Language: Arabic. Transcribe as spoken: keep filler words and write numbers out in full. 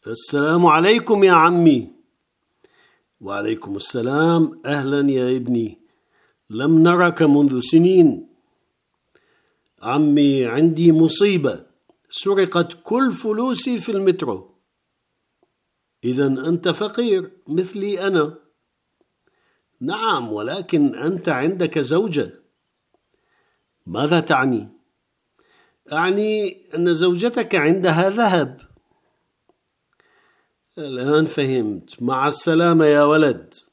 السلام عليكم يا عمي. وعليكم السلام، أهلا يا ابني، لم نرك منذ سنين. عمي، عندي مصيبة، سرقت كل فلوسي في المترو. إذن أنت فقير مثلي أنا. نعم، ولكن أنت عندك زوجة. ماذا تعني؟ أعني أن زوجتك عندها ذهب. الآن فهمت. مع السلامة يا ولد.